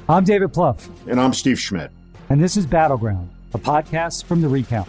I'm David Plouffe. And I'm Steve Schmidt. And this is Battleground, a podcast from The Recount.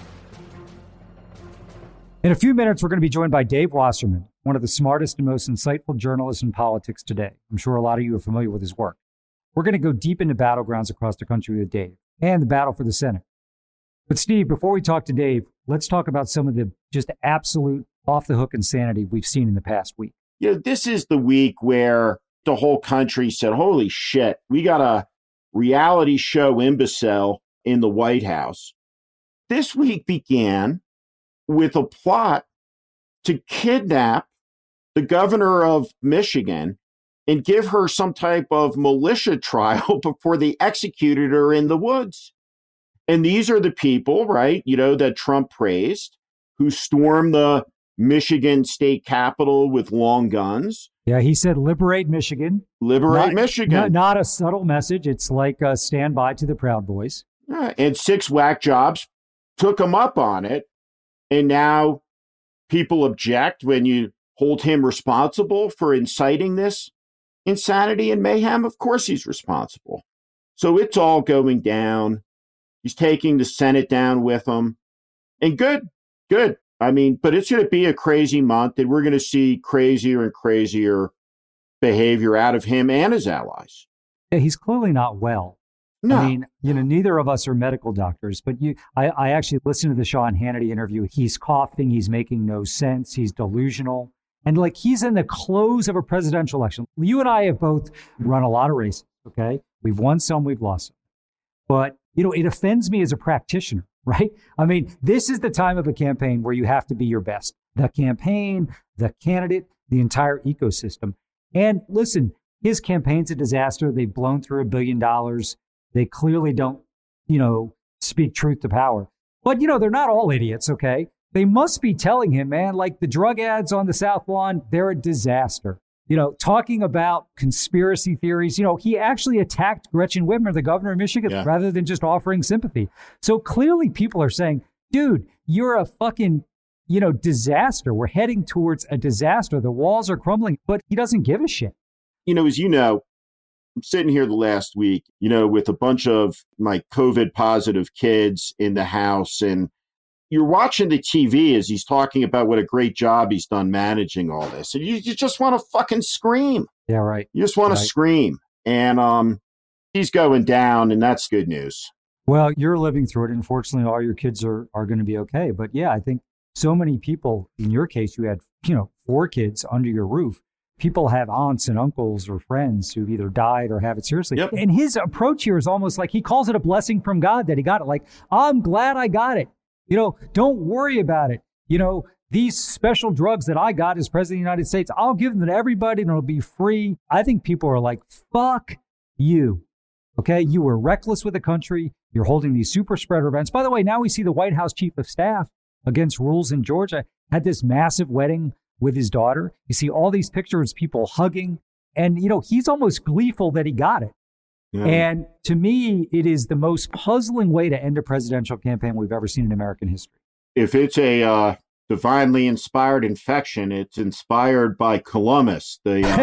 In a few minutes, we're going to be joined by Dave Wasserman, one of the smartest and most insightful journalists in politics today. I'm sure a lot of you are familiar with his work. We're going to go deep into battlegrounds across the country with Dave and the battle for the Senate. But Steve, before we talk to Dave, let's talk about some of the just absolute off-the-hook insanity we've seen in the past week. You know, this is the week where the whole country said, holy shit, we got a reality show imbecile in the White House. This week began with a plot to kidnap the governor of Michigan and give her some type of militia trial before they executed her in the woods. And these are the people, right, that Trump praised, who stormed the Michigan state capitol with long guns. Yeah, he said, liberate Michigan. Liberate Michigan. Not a subtle message. It's like stand by to the Proud Boys. And 6 whack jobs took him up on it. And now people object when you hold him responsible for inciting this insanity and mayhem. Of course he's responsible. So it's all going down. He's taking the Senate down with him. And good. I mean, but it's going to be a crazy month, and we're going to see crazier and crazier behavior out of him and his allies. Yeah, he's clearly not well. No. I mean, neither of us are medical doctors, but I actually listened to the Sean Hannity interview. He's coughing. He's making no sense. He's delusional. And he's in the close of a presidential election. You and I have both run a lot of races, okay? We've won some, we've lost some. But, it offends me as a practitioner, right? I mean, this is the time of a campaign where you have to be your best. The campaign, the candidate, the entire ecosystem. And listen, his campaign's a disaster. They've blown through $1 billion. They clearly don't, speak truth to power. But, they're not all idiots, okay? They must be telling him, man, like the drug ads on the South Lawn, they're a disaster. Talking about conspiracy theories, he actually attacked Gretchen Whitmer, the governor of Michigan, rather than just offering sympathy. So clearly people are saying, dude, you're a fucking, disaster. We're heading towards a disaster. The walls are crumbling, but he doesn't give a shit. As I'm sitting here the last week, with a bunch of my COVID positive kids in the house, and you're watching the TV as he's talking about what a great job he's done managing all this. And you just want to fucking scream. Yeah, right. You just want to scream. And he's going down, and that's good news. Well, you're living through it. Unfortunately, all your kids are going to be okay. But yeah, I think so many people, in your case, you had, 4 kids under your roof. People have aunts and uncles or friends who've either died or have it seriously. Yep. And his approach here is almost like he calls it a blessing from God that he got it. Like, I'm glad I got it. Don't worry about it. These special drugs that I got as president of the United States, I'll give them to everybody and it'll be free. I think people are like, fuck you. Okay. You were reckless with the country. You're holding these super spreader events. By the way, now we see the White House chief of staff against rules in Georgia had this massive wedding with his daughter. You see all these pictures, people hugging, and, he's almost gleeful that he got it. Yeah. And to me, it is the most puzzling way to end a presidential campaign we've ever seen in American history. If it's a divinely inspired infection, it's inspired by Columbus,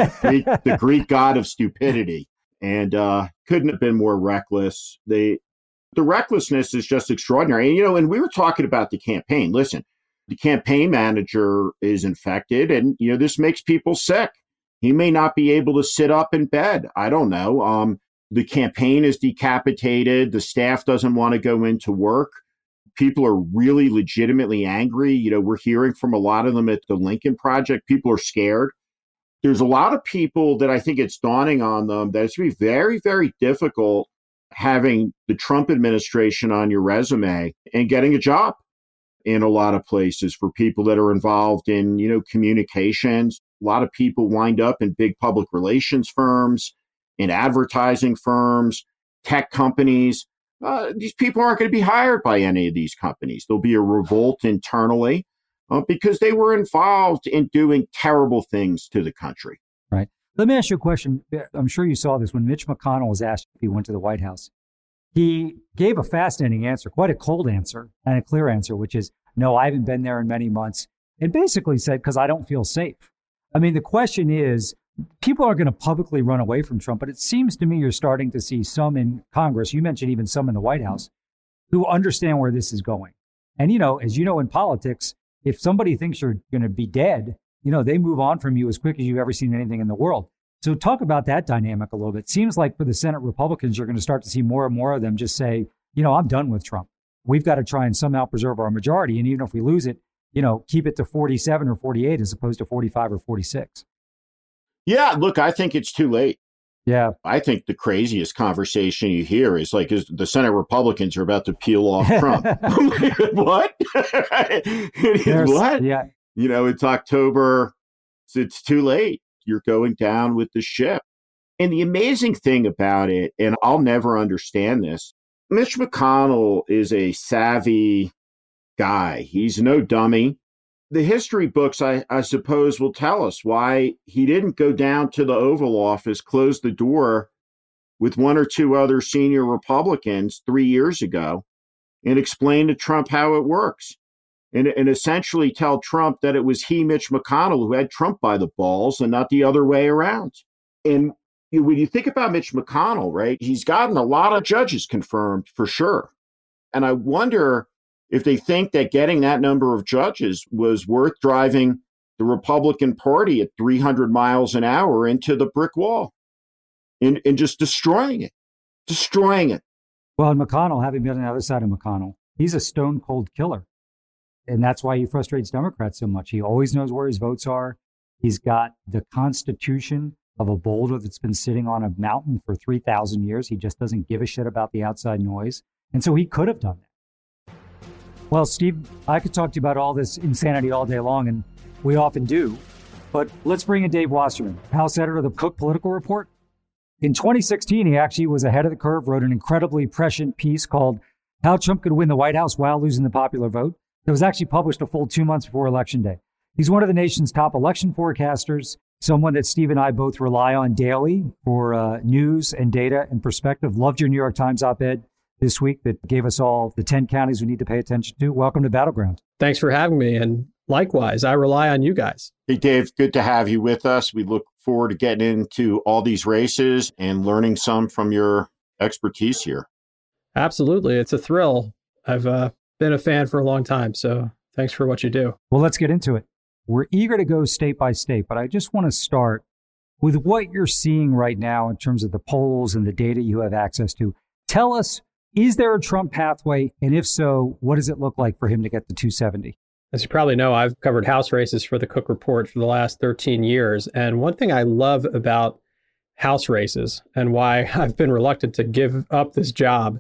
the Greek god of stupidity, and couldn't have been more reckless. The recklessness is just extraordinary. And, and we were talking about the campaign. Listen, the campaign manager is infected, and, this makes people sick. He may not be able to sit up in bed. I don't know. The campaign is decapitated. The staff doesn't want to go into work. People are really legitimately angry. We're hearing from a lot of them at the Lincoln Project. People are scared. There's a lot of people that I think it's dawning on them that it's going to be very, very difficult having the Trump administration on your resume and getting a job in a lot of places for people that are involved in, communications. A lot of people wind up in big public relations firms, in advertising firms, tech companies. These people aren't going to be hired by any of these companies. There'll be a revolt internally because they were involved in doing terrible things to the country. Right. Let me ask you a question. I'm sure you saw this when Mitch McConnell was asked if he went to the White House. He gave a fascinating answer, quite a cold answer and a clear answer, which is, no, I haven't been there in many months. And basically said, because I don't feel safe. I mean, the question is, people are going to publicly run away from Trump, but it seems to me you're starting to see some in Congress. You mentioned even some in the White House who understand where this is going. And, as you know, in politics, if somebody thinks you're going to be dead, they move on from you as quick as you've ever seen anything in the world. So talk about that dynamic a little bit. Seems like for the Senate Republicans, you're going to start to see more and more of them just say, I'm done with Trump. We've got to try and somehow preserve our majority. And even if we lose it, keep it to 47 or 48 as opposed to 45 or 46. Yeah, look, I think it's too late. Yeah. I think the craziest conversation you hear is is the Senate Republicans are about to peel off Trump. What? What? Yeah. It's October. It's too late. You're going down with the ship. And the amazing thing about it, and I'll never understand this, Mitch McConnell is a savvy guy. He's no dummy. The history books, I suppose, will tell us why he didn't go down to the Oval Office, close the door with one or two other senior Republicans 3 years ago and explain to Trump how it works and essentially tell Trump that it was he, Mitch McConnell, who had Trump by the balls and not the other way around. And when you think about Mitch McConnell, right, he's gotten a lot of judges confirmed for sure. And I wonder if they think that getting that number of judges was worth driving the Republican Party at 300 miles an hour into the brick wall and just destroying it. Well, and McConnell, having been on the other side of McConnell, he's a stone cold killer. And that's why he frustrates Democrats so much. He always knows where his votes are. He's got the constitution of a boulder that's been sitting on a mountain for 3,000 years. He just doesn't give a shit about the outside noise. And so he could have done that. Well, Steve, I could talk to you about all this insanity all day long, and we often do. But let's bring in Dave Wasserman, House editor of the Cook Political Report. In 2016, he actually was ahead of the curve, wrote an incredibly prescient piece called How Trump Could Win the White House While Losing the Popular Vote. That was actually published a full 2 months before Election Day. He's one of the nation's top election forecasters, someone that Steve and I both rely on daily for news and data and perspective. Loved your New York Times op-ed this week that gave us all the 10 counties we need to pay attention to. Welcome to Battleground. Thanks for having me. And likewise, I rely on you guys. Hey, Dave, good to have you with us. We look forward to getting into all these races and learning some from your expertise here. Absolutely. It's a thrill. I've been a fan for a long time. So thanks for what you do. Well, let's get into it. We're eager to go state by state, but I just want to start with what you're seeing right now in terms of the polls and the data you have access to. Tell us, is there a Trump pathway? And if so, what does it look like for him to get to 270? As you probably know, I've covered House races for the Cook Report for the last 13 years. And one thing I love about House races and why I've been reluctant to give up this job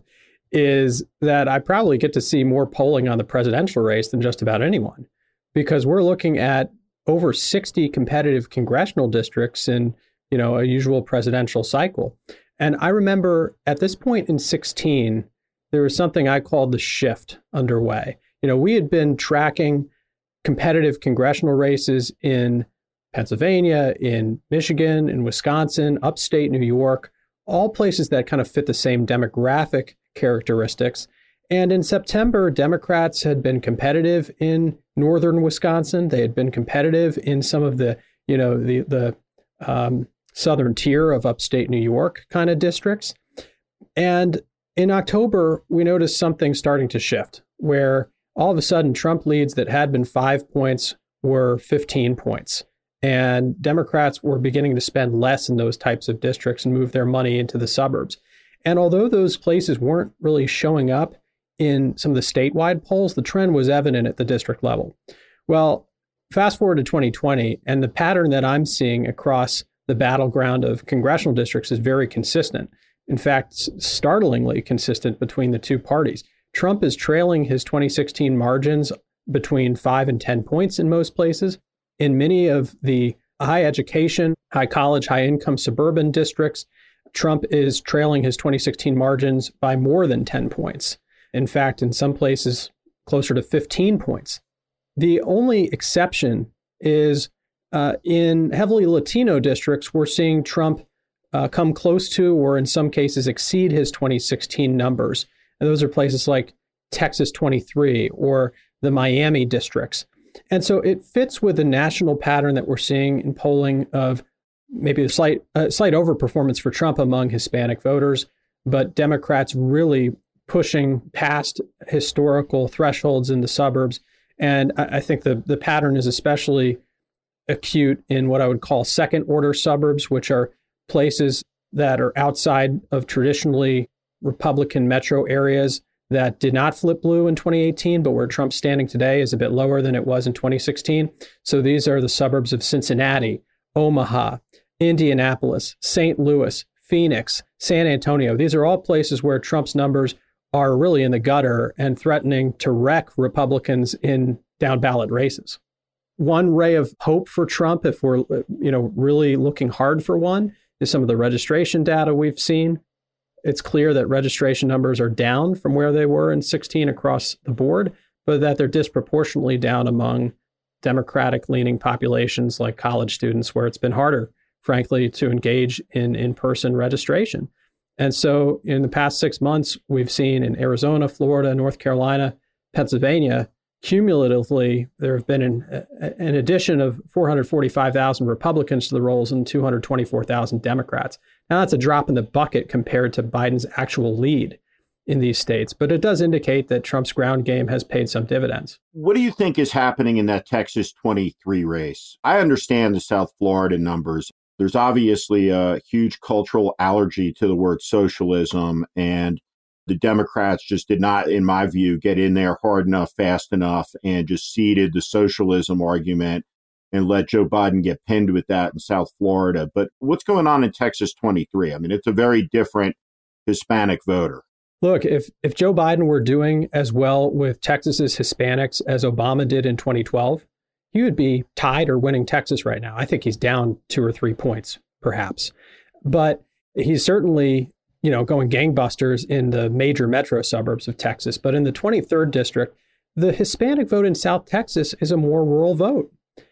is that I probably get to see more polling on the presidential race than just about anyone, because we're looking at over 60 competitive congressional districts in, a usual presidential cycle. And I remember at this point in 16, there was something I called the shift underway. We had been tracking competitive congressional races in Pennsylvania, in Michigan, in Wisconsin, upstate New York, all places that kind of fit the same demographic characteristics. And in September, Democrats had been competitive in northern Wisconsin. They had been competitive in some of the, the southern tier of upstate New York kind of districts. And in October, we noticed something starting to shift, where all of a sudden Trump leads that had been 5 points were 15 points. And Democrats were beginning to spend less in those types of districts and move their money into the suburbs. And although those places weren't really showing up in some of the statewide polls, the trend was evident at the district level. Well, fast forward to 2020, and the pattern that I'm seeing across the battleground of congressional districts is very consistent. In fact, startlingly consistent between the two parties. Trump is trailing his 2016 margins between 5 and 10 points in most places. In many of the high education, high college, high income suburban districts, Trump is trailing his 2016 margins by more than 10 points. In fact, in some places, closer to 15 points. The only exception is in heavily Latino districts, we're seeing Trump come close to, or in some cases exceed, his 2016 numbers. And those are places like Texas 23 or the Miami districts. And so it fits with the national pattern that we're seeing in polling of maybe a slight overperformance for Trump among Hispanic voters, but Democrats really pushing past historical thresholds in the suburbs. And I think the pattern is especially acute in what I would call second order suburbs, which are places that are outside of traditionally Republican metro areas that did not flip blue in 2018, but where Trump's standing today is a bit lower than it was in 2016. So these are the suburbs of Cincinnati, Omaha, Indianapolis, St. Louis, Phoenix, San Antonio. These are all places where Trump's numbers are really in the gutter and threatening to wreck Republicans in down ballot races. One ray of hope for Trump, if we're really looking hard for one, is some of the registration data we've seen. It's clear that registration numbers are down from where they were in 2016 across the board, but that they're disproportionately down among Democratic-leaning populations like college students, where it's been harder, frankly, to engage in in-person registration. And so in the past 6 months, we've seen in Arizona, Florida, North Carolina, Pennsylvania, cumulatively, there have been an addition of 445,000 Republicans to the rolls and 224,000 Democrats. Now, that's a drop in the bucket compared to Biden's actual lead in these states, but it does indicate that Trump's ground game has paid some dividends. What do you think is happening in that Texas 23 race? I understand the South Florida numbers. There's obviously a huge cultural allergy to the word socialism, and the Democrats just did not, in my view, get in there hard enough, fast enough, and just ceded the socialism argument and let Joe Biden get pinned with that in South Florida. But what's going on in Texas 23? I mean, it's a very different Hispanic voter. Look, if Joe Biden were doing as well with Texas's Hispanics as Obama did in 2012, he would be tied or winning Texas right now. I think he's down 2 or 3 points, perhaps. But he's certainly going gangbusters in the major metro suburbs of Texas. But in the 23rd district, the Hispanic vote in South Texas is a more rural vote.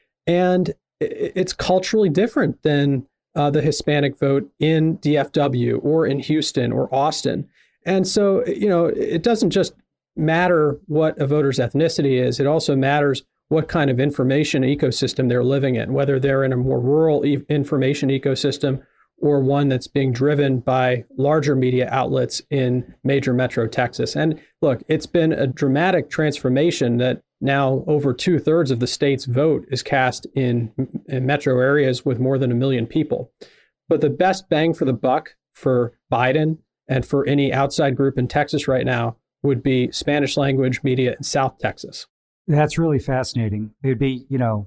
And it's culturally different than the Hispanic vote in DFW or in Houston or Austin. And so, it doesn't just matter what a voter's ethnicity is. It also matters what kind of information ecosystem they're living in, whether they're in a more rural information ecosystem or one that's being driven by larger media outlets in major metro Texas. And look, it's been a dramatic transformation that now over 2/3 of the state's vote is cast in metro areas with more than 1 million people. But the best bang for the buck for Biden and for any outside group in Texas right now would be Spanish language media in South Texas. That's really fascinating. It would be,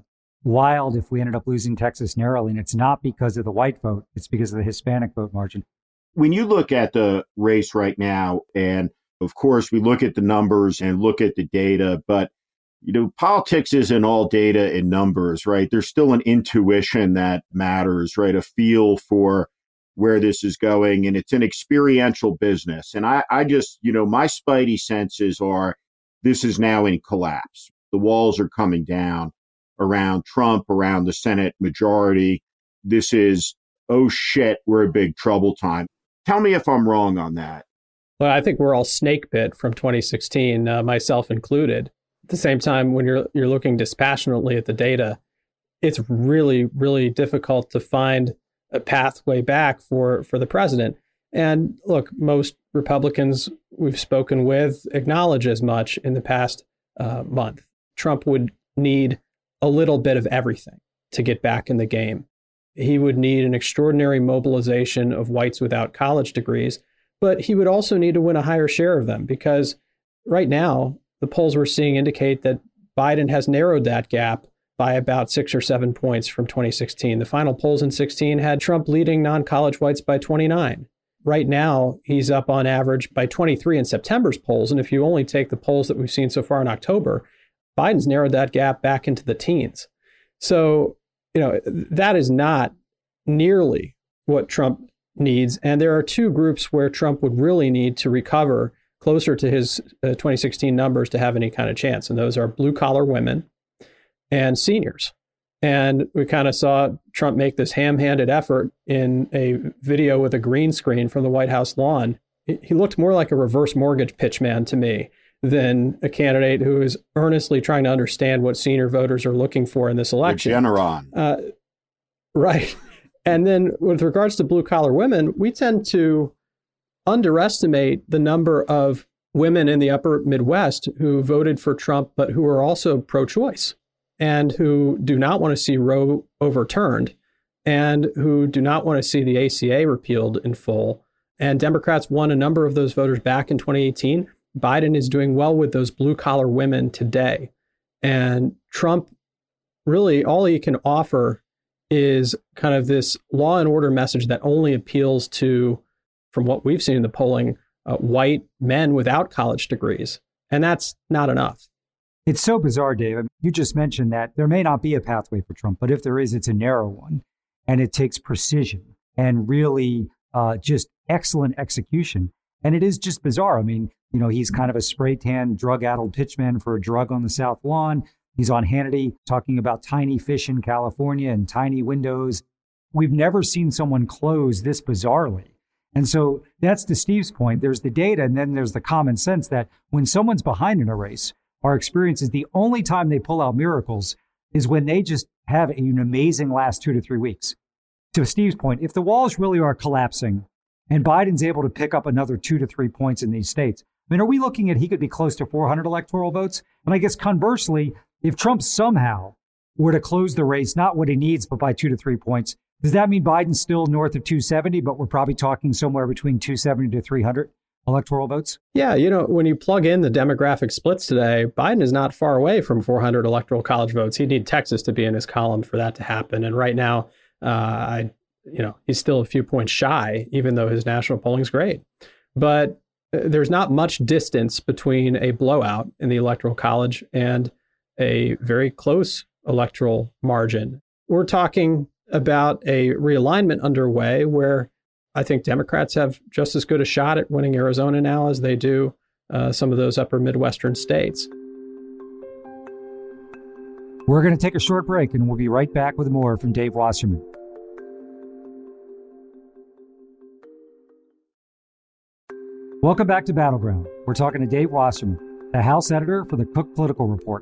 wild if we ended up losing Texas narrowly. And it's not because of the white vote. It's because of the Hispanic vote margin. When you look at the race right now, and of course, we look at the numbers and look at the data, but politics isn't all data and numbers, right? There's still an intuition that matters, right? A feel for where this is going. And it's an experiential business. And I just, my spidey senses are this is now in collapse. The walls are coming down around Trump, around the Senate majority. This is, oh shit, we're in big trouble time. Tell me if I'm wrong on that. Well, I think we're all snake bit from 2016, myself included. At the same time, when you're looking dispassionately at the data, it's really, really difficult to find a pathway back for the president. And look, most Republicans we've spoken with acknowledge as much in the past month. Trump would need a little bit of everything to get back in the game. He would need an extraordinary mobilization of whites without college degrees, but he would also need to win a higher share of them, because right now, the polls we're seeing indicate that Biden has narrowed that gap by about 6 or 7 points from 2016. The final polls in 2016 had Trump leading non-college whites by 29. Right now, he's up on average by 23 in September's polls. And if you only take the polls that we've seen so far in October, Biden's narrowed that gap back into the teens. So, that is not nearly what Trump needs. And there are two groups where Trump would really need to recover closer to his 2016 numbers to have any kind of chance. And those are blue collar women and seniors. And we kind of saw Trump make this ham-handed effort in a video with a green screen from the White House lawn. He looked more like a reverse mortgage pitchman to me than a candidate who is earnestly trying to understand what senior voters are looking for in this election. Regeneron. Right. And then with regards to blue collar women, we tend to underestimate the number of women in the upper Midwest who voted for Trump, but who are also pro-choice and who do not want to see Roe overturned and who do not want to see the ACA repealed in full. And Democrats won a number of those voters back in 2018. Biden is doing well with those blue collar women today. And Trump, really, all he can offer is kind of this law and order message that only appeals to, from what we've seen in the polling, white men without college degrees. And that's not enough. It's so bizarre, Dave. I mean, you just mentioned that there may not be a pathway for Trump, but if there is, it's a narrow one. And it takes precision and really just excellent execution. And it is just bizarre. I mean, you know, he's kind of a spray tan, drug-addled pitchman for a drug on the South Lawn. He's on Hannity talking about tiny fish in California and tiny windows. We've never seen someone close this bizarrely. And so that's to Steve's point. There's the data, and then there's the common sense that when someone's behind in a race, our experience is the only time they pull out miracles is when they just have an amazing last 2 to 3 weeks. To Steve's point, if the walls really are collapsing and Biden's able to pick up another 2 to 3 points in these states, I mean, are we looking at he could be close to 400 electoral votes? And I guess conversely, if Trump somehow were to close the race, not what he needs, but by 2 to 3 points, does that mean Biden's still north of 270, but we're probably talking somewhere between 270 to 300 electoral votes? Yeah, you know, when you plug in the demographic splits today, Biden is not far away from 400 electoral college votes. He'd need Texas to be in his column for that to happen. And right now, he's still a few points shy, even though his national polling is great. But there's not much distance between a blowout in the electoral college and a very close electoral margin. We're talking about a realignment underway where I think Democrats have just as good a shot at winning Arizona now as they do some of those upper Midwestern states. We're going to take a short break, and we'll be right back with more from Dave Wasserman. Welcome back to Battleground. We're talking to Dave Wasserman, the House editor for the Cook Political Report.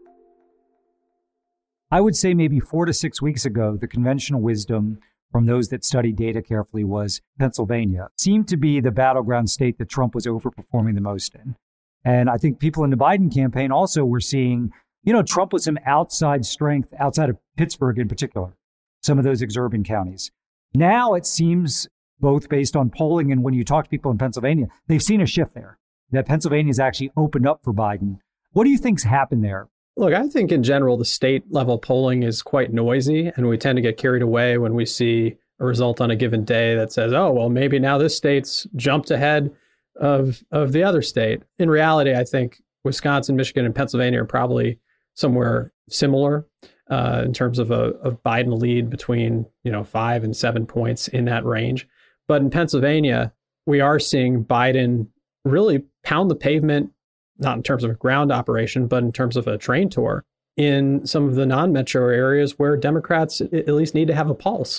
I would say maybe 4 to 6 weeks ago, the conventional wisdom from those that study data carefully was Pennsylvania seemed to be the battleground state that Trump was overperforming the most in. And I think people in the Biden campaign also were seeing, you know, Trump with some outside strength outside of Pittsburgh in particular, some of those exurban counties. Now it seems, both based on polling and when you talk to people in Pennsylvania, they've seen a shift there, that Pennsylvania's actually opened up for Biden. What do you think's happened there? Look, I think in general, the state level polling is quite noisy, and we tend to get carried away when we see a result on a given day that says, oh, well, maybe now this state's jumped ahead of the other state. In reality, I think Wisconsin, Michigan, and Pennsylvania are probably somewhere similar in terms of a Biden lead between 5 and 7 points in that range. But in Pennsylvania, we are seeing Biden really pound the pavement, not in terms of a ground operation, but in terms of a train tour in some of the non-metro areas where Democrats at least need to have a pulse.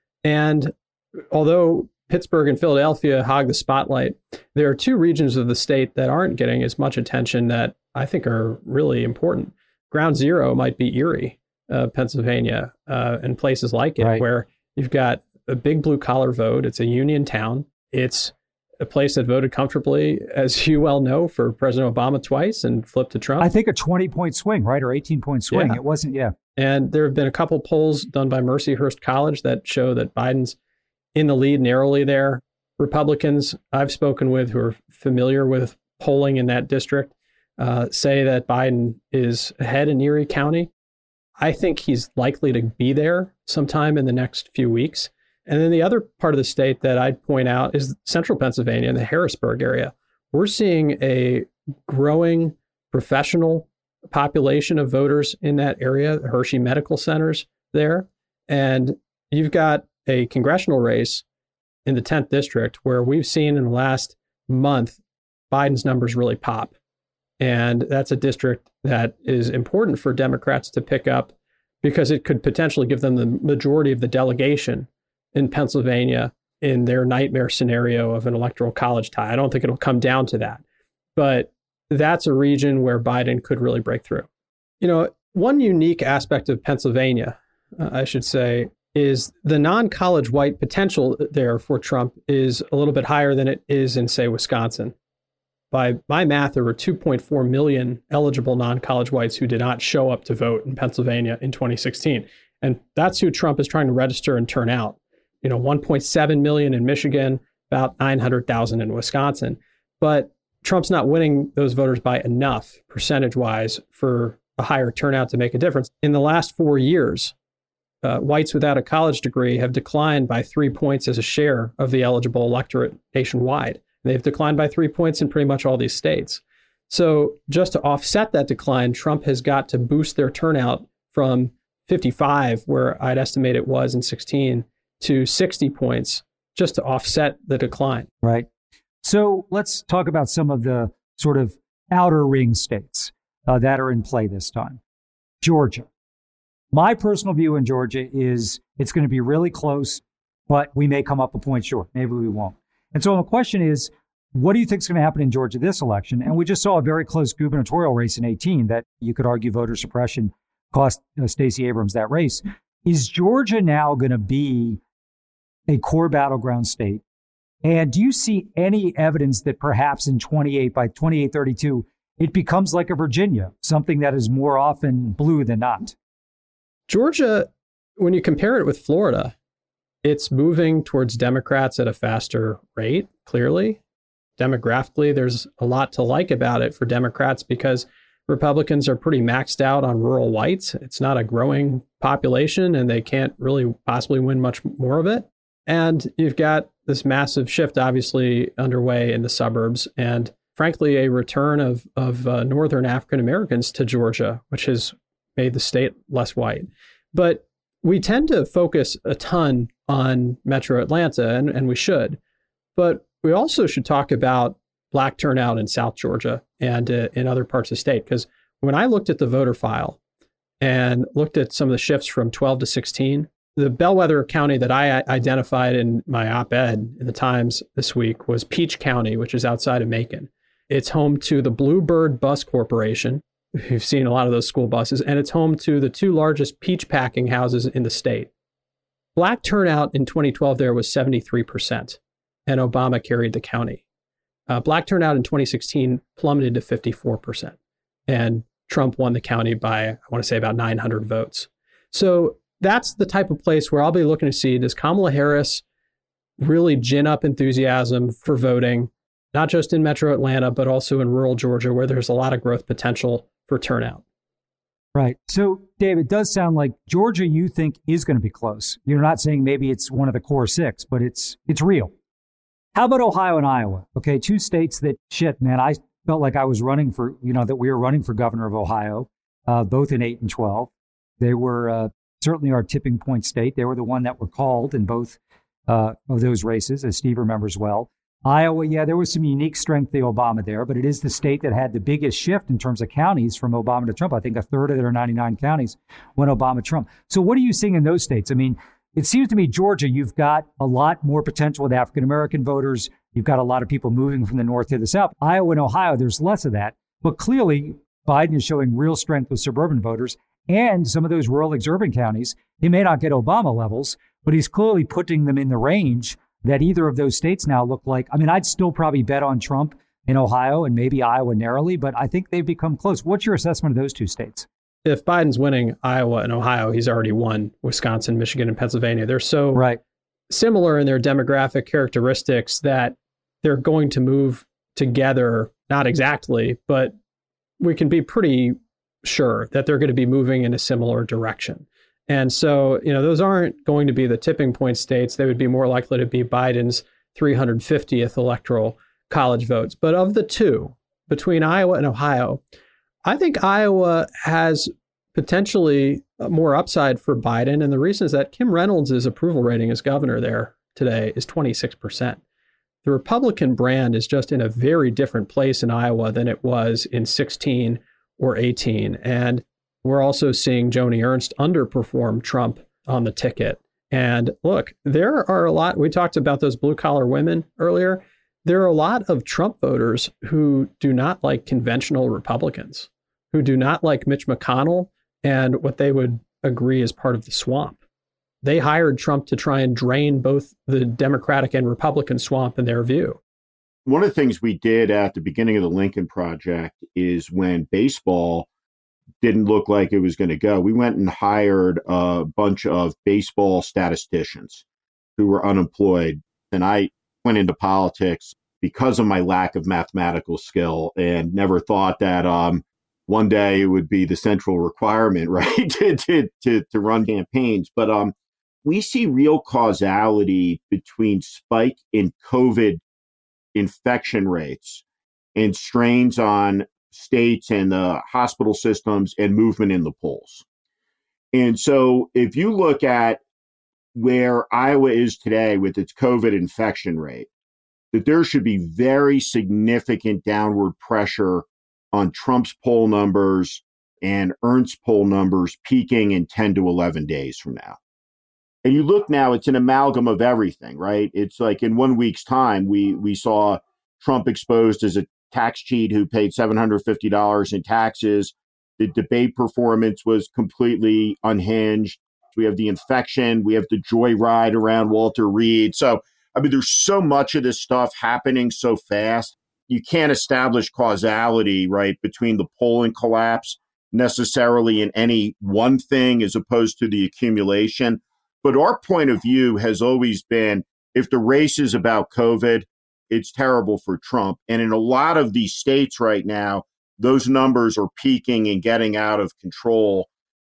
And although Pittsburgh and Philadelphia hog the spotlight, there are two regions of the state that aren't getting as much attention that I think are really important. Ground zero might be Erie, Pennsylvania, and places like it, right, where you've got a big blue collar vote. It's a union town. It's a place that voted comfortably, as you well know, for President Obama twice and flipped to Trump. I think a 20-point swing, right? Or 18-point swing. Yeah. It wasn't, yeah. And there have been a couple polls done by Mercyhurst College that show that Biden's in the lead narrowly there. Republicans I've spoken with who are familiar with polling in that district say that Biden is ahead in Erie County. I think he's likely to be there sometime in the next few weeks. And then the other part of the state that I'd point out is central Pennsylvania and the Harrisburg area. We're seeing a growing professional population of voters in that area, the Hershey Medical Centers there. And you've got a congressional race in the 10th district where we've seen in the last month, Biden's numbers really pop. And that's a district that is important for Democrats to pick up because it could potentially give them the majority of the delegation in Pennsylvania in their nightmare scenario of an electoral college tie. I don't think it'll come down to that. But that's a region where Biden could really break through. You know, one unique aspect of Pennsylvania, I should say, is the non-college white potential there for Trump is a little bit higher than it is in, say, Wisconsin. By my math, there were 2.4 million eligible non-college whites who did not show up to vote in Pennsylvania in 2016. And that's who Trump is trying to register and turn out. 1.7 million in Michigan, about 900,000 in Wisconsin. But Trump's not winning those voters by enough percentage-wise for a higher turnout to make a difference. In the last 4 years, whites without a college degree have declined by 3 points as a share of the eligible electorate nationwide. They've declined by 3 points in pretty much all these states. So just to offset that decline, Trump has got to boost their turnout from 55, where I'd estimate it was in 16, to 60 points just to offset the decline. Right. So let's talk about some of the sort of outer ring states that are in play this time. Georgia. My personal view in Georgia is it's going to be really close, but we may come up a point short. Maybe we won't. And so the question is, what do you think is going to happen in Georgia this election? And we just saw a very close gubernatorial race in 2018 that you could argue voter suppression cost Stacey Abrams that race. Is Georgia now going to be a core battleground state? And do you see any evidence that perhaps by 2832, it becomes like a Virginia, something that is more often blue than not? Georgia, when you compare it with Florida, it's moving towards Democrats at a faster rate, clearly. Demographically, there's a lot to like about it for Democrats because Republicans are pretty maxed out on rural whites. It's not a growing population, and they can't really possibly win much more of it. And you've got this massive shift, obviously, underway in the suburbs, and frankly, a return of Northern African Americans to Georgia, which has made the state less white. But we tend to focus a ton on Metro Atlanta, and we should. But we also should talk about Black turnout in South Georgia and in other parts of the state. Because when I looked at the voter file and looked at some of the shifts from 12 to 16, the bellwether county that I identified in my op-ed in the Times this week was Peach County, which is outside of Macon. It's home to the Bluebird Bus Corporation. You've seen a lot of those school buses, and it's home to the two largest peach packing houses in the state. Black turnout in 2012 there was 73%, and Obama carried the county. Black turnout in 2016 plummeted to 54%, and Trump won the county by, I want to say, about 900 votes. So that's the type of place where I'll be looking to see, does Kamala Harris really gin up enthusiasm for voting, not just in Metro Atlanta, but also in rural Georgia, where there's a lot of growth potential for turnout. Right. So, Dave, it does sound like Georgia you think is going to be close. You're not saying maybe it's one of the core six, but it's real. How about Ohio and Iowa? Okay, two states that, man, I felt like I was running for, that we were running for governor of Ohio, both in 8 and 12. They were certainly our tipping point state. They were the one that were called in both of those races, as Steve remembers well. Iowa, yeah, there was some unique strength to Obama there, but it is the state that had the biggest shift in terms of counties from Obama to Trump. I think a third of their 99 counties went Obama-Trump. So what are you seeing in those states? I mean, it seems to me, Georgia, you've got a lot more potential with African-American voters. You've got a lot of people moving from the north to the south. Iowa and Ohio, there's less of that. But clearly, Biden is showing real strength with suburban voters and some of those rural exurban counties. He may not get Obama levels, but he's clearly putting them in the range that either of those states now look like. I mean, I'd still probably bet on Trump in Ohio and maybe Iowa narrowly, but I think they've become close. What's your assessment of those two states? If Biden's winning Iowa and Ohio, he's already won Wisconsin, Michigan, and Pennsylvania. They're so similar in their demographic characteristics that they're going to move together, not exactly, but we can be pretty sure that they're going to be moving in a similar direction. And so, those aren't going to be the tipping point states. They would be more likely to be Biden's 350th electoral college votes. But of the two, between Iowa and Ohio, I think Iowa has potentially more upside for Biden. And the reason is that Kim Reynolds' approval rating as governor there today is 26%. The Republican brand is just in a very different place in Iowa than it was in 16 or 18. And we're also seeing Joni Ernst underperform Trump on the ticket. And look, there are a lot, we talked about those blue collar women earlier. There are a lot of Trump voters who do not like conventional Republicans, who do not like Mitch McConnell and what they would agree is part of the swamp. they hired Trump to try and drain both the Democratic and Republican swamp in their view. One of the things we did at the beginning of the Lincoln Project is when baseball didn't look like it was going to go, we went and hired a bunch of baseball statisticians who were unemployed. And I went into politics because of my lack of mathematical skill and never thought that one day it would be the central requirement, right, to run campaigns. But we see real causality between spike in COVID infection rates and strains on states and the hospital systems and movement in the polls. And so if you look at where Iowa is today with its COVID infection rate, that there should be very significant downward pressure on Trump's poll numbers and Ernst's poll numbers peaking in 10 to 11 days from now. And you look now, it's an amalgam of everything, right? It's like in 1 week's time, we saw Trump exposed as a tax cheat who paid $750 in taxes. The debate performance was completely unhinged. We have the infection. We have the joyride around Walter Reed. So, I mean, there's so much of this stuff happening so fast. You can't establish causality, right, between the polling collapse necessarily in any one thing as opposed to the accumulation. But our point of view has always been, if the race is about COVID, it's terrible for Trump. And in a lot of these states right now, those numbers are peaking and getting out of control,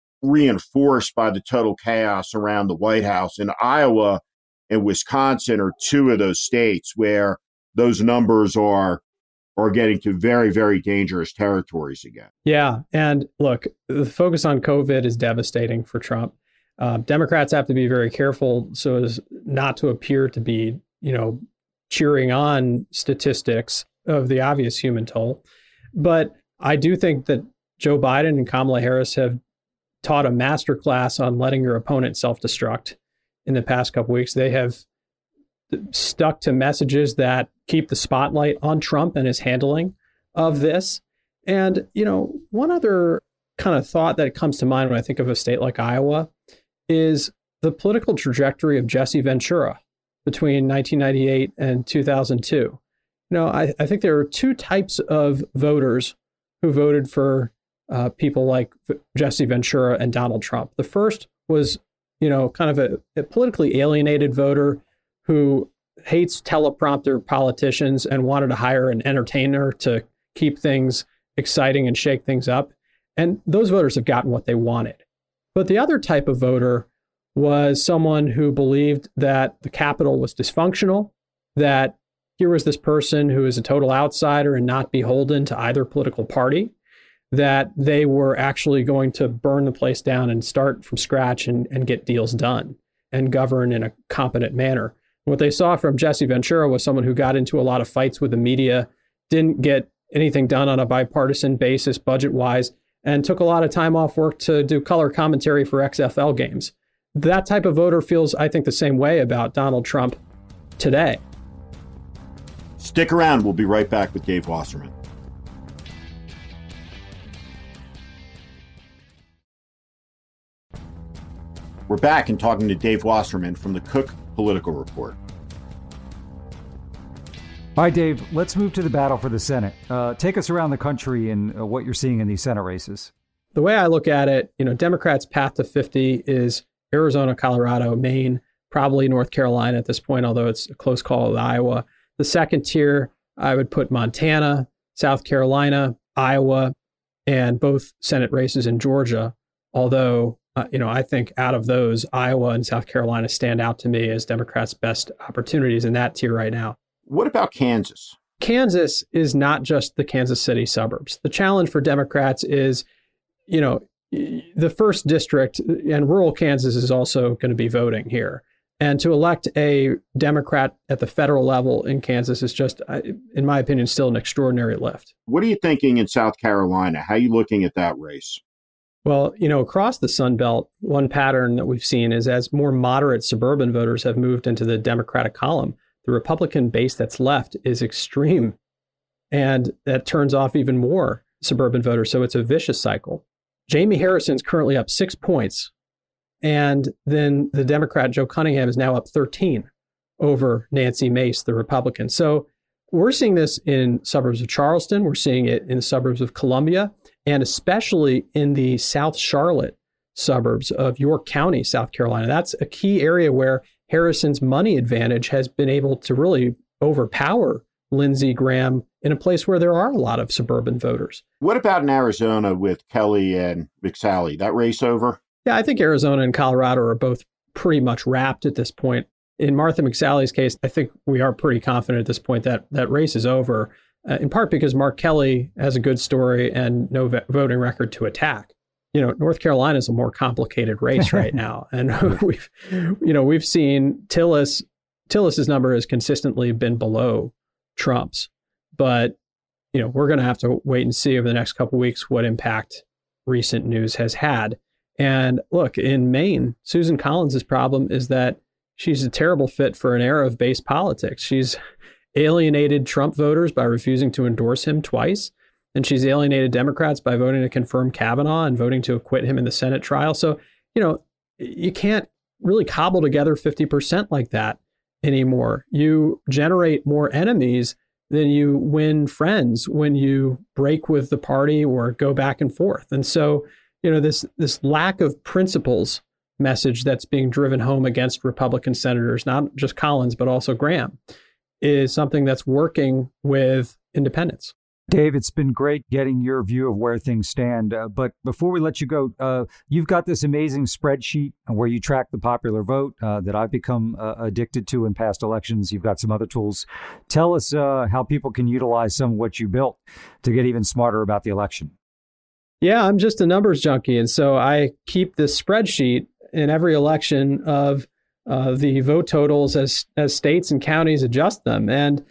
reinforced by the total chaos around the White House. And Iowa and Wisconsin are two of those states where those numbers are getting to very, very dangerous territories again. Yeah. And look, the focus on COVID is devastating for Trump. Democrats have to be very careful so as not to appear to be, cheering on statistics of the obvious human toll. But I do think that Joe Biden and Kamala Harris have taught a masterclass on letting your opponent self-destruct in the past couple weeks. They have stuck to messages that keep the spotlight on Trump and his handling of this. And, one other kind of thought that comes to mind when I think of a state like Iowa is the political trajectory of Jesse Ventura between 1998 and 2002. I think there are two types of voters who voted for people like Jesse Ventura and Donald Trump. The first was, kind of a politically alienated voter who hates teleprompter politicians and wanted to hire an entertainer to keep things exciting and shake things up. And those voters have gotten what they wanted. But the other type of voter was someone who believed that the Capitol was dysfunctional, that here was this person who is a total outsider and not beholden to either political party, that they were actually going to burn the place down and start from scratch and get deals done and govern in a competent manner. What they saw from Jesse Ventura was someone who got into a lot of fights with the media, didn't get anything done on a bipartisan basis budget-wise, and took a lot of time off work to do color commentary for XFL games. That type of voter feels, I think, the same way about Donald Trump today. Stick around. We'll be right back with Dave Wasserman. We're back and talking to Dave Wasserman from the Cook Political Report. All right, Dave, let's move to the battle for the Senate. Take us around the country and what you're seeing in these Senate races. The way I look at it, Democrats' path to 50 is Arizona, Colorado, Maine, probably North Carolina at this point, although it's a close call with Iowa. The second tier, I would put Montana, South Carolina, Iowa, and both Senate races in Georgia. Although, I think out of those, Iowa and South Carolina stand out to me as Democrats' best opportunities in that tier right now. What about Kansas? Kansas is not just the Kansas City suburbs. The challenge for Democrats is, the first district, and rural Kansas is also going to be voting here. And to elect a Democrat at the federal level in Kansas is just, in my opinion, still an extraordinary lift. What are you thinking in South Carolina? How are you looking at that race? Well, across the Sun Belt, one pattern that we've seen is as more moderate suburban voters have moved into the Democratic column, the Republican base that's left is extreme. And that turns off even more suburban voters. So it's a vicious cycle. Jamie Harrison's currently up 6 points And then the Democrat, Joe Cunningham, is now up 13 over Nancy Mace, the Republican. So we're seeing this in suburbs of Charleston. We're seeing it in the suburbs of Columbia, and especially in the South Charlotte suburbs of York County, South Carolina. That's a key area where Harrison's money advantage has been able to really overpower Lindsey Graham in a place where there are a lot of suburban voters. What about in Arizona with Kelly and McSally? That race over? Yeah, I think Arizona and Colorado are both pretty much wrapped at this point. In Martha McSally's case, I think we are pretty confident at this point that that race is over, in part because Mark Kelly has a good story and no voting record to attack. North Carolina is a more complicated race right now. And we've seen Tillis's number has consistently been below Trump's. But, we're going to have to wait and see over the next couple of weeks what impact recent news has had. And look, in Maine, Susan Collins' problem is that she's a terrible fit for an era of base politics. She's alienated Trump voters by refusing to endorse him twice. And she's alienated Democrats by voting to confirm Kavanaugh and voting to acquit him in the Senate trial. So, you can't really cobble together 50% like that anymore. You generate more enemies than you win friends when you break with the party or go back and forth. And so, this lack of principles message that's being driven home against Republican senators, not just Collins, but also Graham, is something that's working with independents. Dave, it's been great getting your view of where things stand. But before we let you go, you've got this amazing spreadsheet where you track the popular vote that I've become addicted to in past elections. You've got some other tools. Tell us how people can utilize some of what you built to get even smarter about the election. Yeah, I'm just a numbers junkie. And so I keep this spreadsheet in every election of the vote totals as states and counties adjust them. And,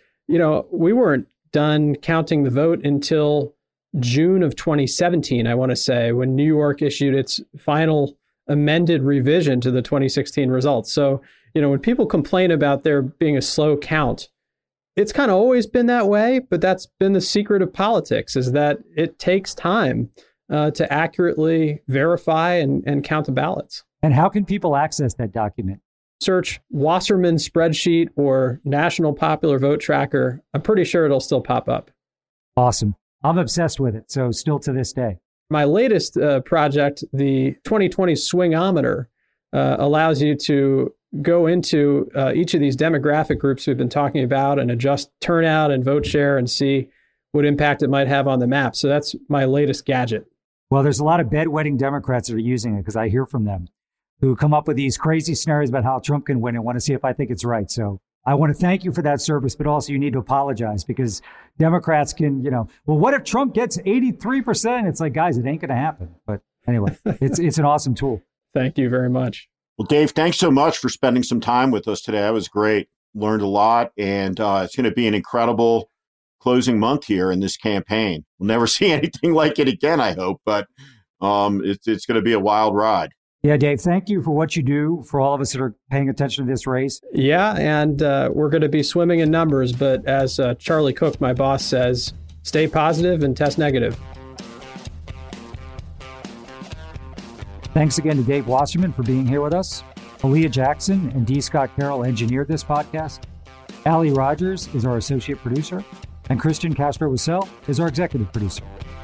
we weren't done counting the vote until June of 2017, I want to say, when New York issued its final amended revision to the 2016 results. So, when people complain about there being a slow count, it's kind of always been that way, but that's been the secret of politics, is that it takes time to accurately verify and count the ballots. And how can people access that document? Search Wasserman spreadsheet or National Popular Vote Tracker. I'm pretty sure it'll still pop up. Awesome. I'm obsessed with it. So still to this day. My latest project, the 2020 Swingometer, allows you to go into each of these demographic groups we've been talking about and adjust turnout and vote share and see what impact it might have on the map. So that's my latest gadget. Well, there's a lot of bedwetting Democrats that are using it because I hear from them who come up with these crazy scenarios about how Trump can win and want to see if I think it's right. So I want to thank you for that service, but also you need to apologize because Democrats can, well, what if Trump gets 83%? It's like, guys, it ain't going to happen. But anyway, it's an awesome tool. Thank you very much. Well, Dave, thanks so much for spending some time with us today. That was great. Learned a lot, and it's going to be an incredible closing month here in this campaign. We'll never see anything like it again, I hope, but it's going to be a wild ride. Yeah, Dave, thank you for what you do for all of us that are paying attention to this race. Yeah, and we're going to be swimming in numbers, but as Charlie Cook, my boss, says, stay positive and test negative. Thanks again to Dave Wasserman for being here with us. Aaliyah Jackson and D. Scott Carroll engineered this podcast. Allie Rogers is our associate producer, and Christian Castro-Wassell is our executive producer.